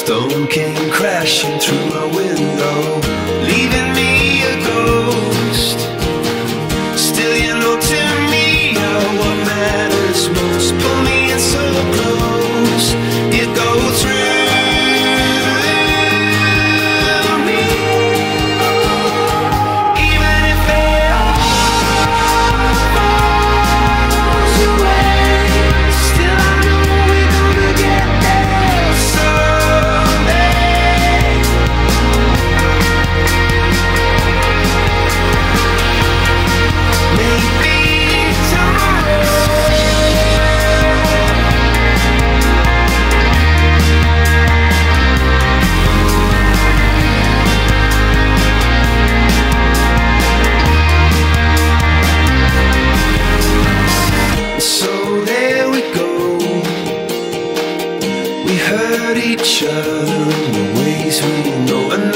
Stone came crashing through my window, leaving me a ghost. Still you know to me what matters most. Pull me in so close, you go through me. Even if it all falls away, still I know we're gonna get there someday. Maybe tomorrow. So there we go. We hurt each other in the ways we know.